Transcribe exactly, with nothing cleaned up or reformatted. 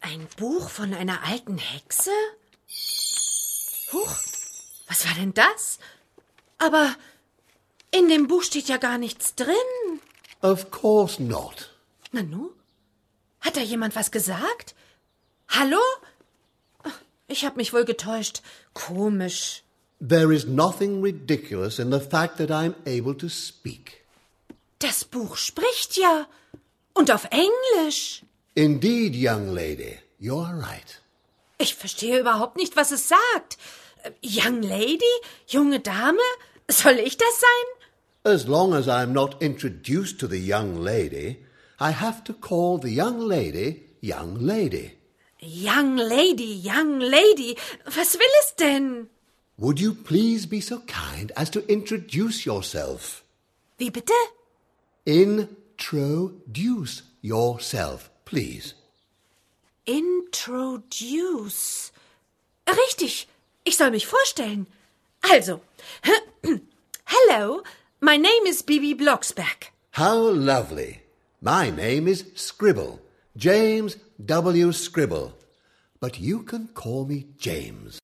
Ein Buch von einer alten Hexe? Huch, was war denn das? Aber in dem Buch steht ja gar nichts drin. Of course not. Nanu? Hat da jemand was gesagt? Hallo? Ich hab mich wohl getäuscht. Komisch. There is nothing ridiculous in the fact that I'm able to speak. Das Buch spricht ja. Und auf Englisch. Indeed, young lady, you are right. Ich verstehe überhaupt nicht, was es sagt. Young lady? Junge Dame? Soll ich das sein? As long as I'm not introduced to the young lady, I have to call the young lady young lady. Young lady, young lady. Was will es denn? Would you please be so kind as to introduce yourself? Wie bitte? Introduce yourself, please. Introduce. Richtig, ich soll mich vorstellen. Also, hello, my name is Bibi Blocksberg. How lovely. My name is Scribble, James W. Scribble. But you can call me James.